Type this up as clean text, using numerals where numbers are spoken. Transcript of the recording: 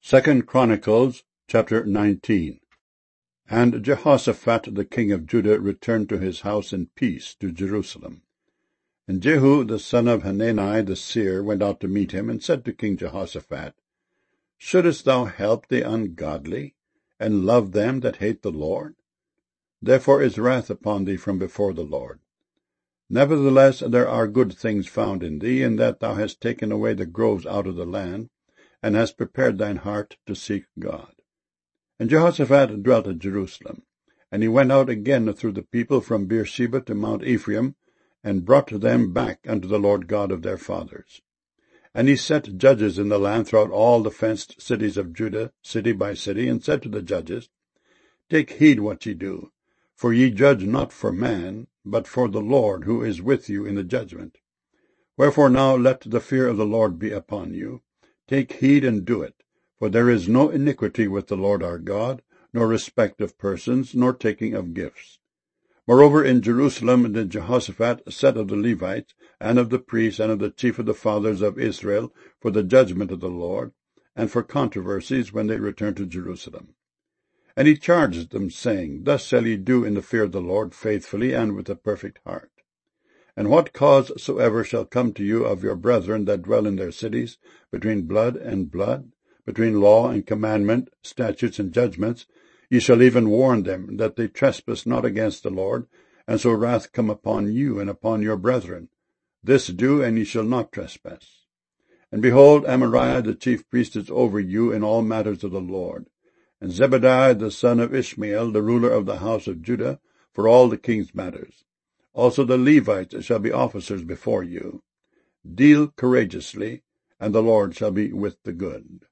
2 Chronicles chapter 19. And Jehoshaphat the king of Judah returned to his house in peace to Jerusalem. And Jehu the son of Hanani the seer went out to meet him, and said to King Jehoshaphat, Shouldest thou help the ungodly, and love them that hate the Lord? Therefore is wrath upon thee from before the Lord. Nevertheless there are good things found in thee, in that thou hast taken away the groves out of the land, and hast prepared thine heart to seek God. And Jehoshaphat dwelt at Jerusalem, and he went out again through the people from Beersheba to Mount Ephraim, and brought them back unto the Lord God of their fathers. And he set judges in the land throughout all the fenced cities of Judah, city by city, and said to the judges, Take heed what ye do, for ye judge not for man, but for the Lord, who is with you in the judgment. Wherefore now let the fear of the Lord be upon you. Take heed and do it, for there is no iniquity with the Lord our God, nor respect of persons, nor taking of gifts. Moreover, in Jerusalem did Jehoshaphat set of the Levites, and of the priests, and of the chief of the fathers of Israel, for the judgment of the Lord, and for controversies when they returned to Jerusalem. And he charged them, saying, Thus shall ye do in the fear of the Lord, faithfully and with a perfect heart. And what cause soever shall come to you of your brethren that dwell in their cities, between blood and blood, between law and commandment, statutes and judgments, ye shall even warn them, that they trespass not against the Lord, and so wrath come upon you and upon your brethren. This do, and ye shall not trespass. And behold, Amariah the chief priest is over you in all matters of the Lord, and Zebadiah the son of Ishmael, the ruler of the house of Judah, for all the king's matters. Also the Levites shall be officers before you. Deal courageously, and the Lord shall be with the good.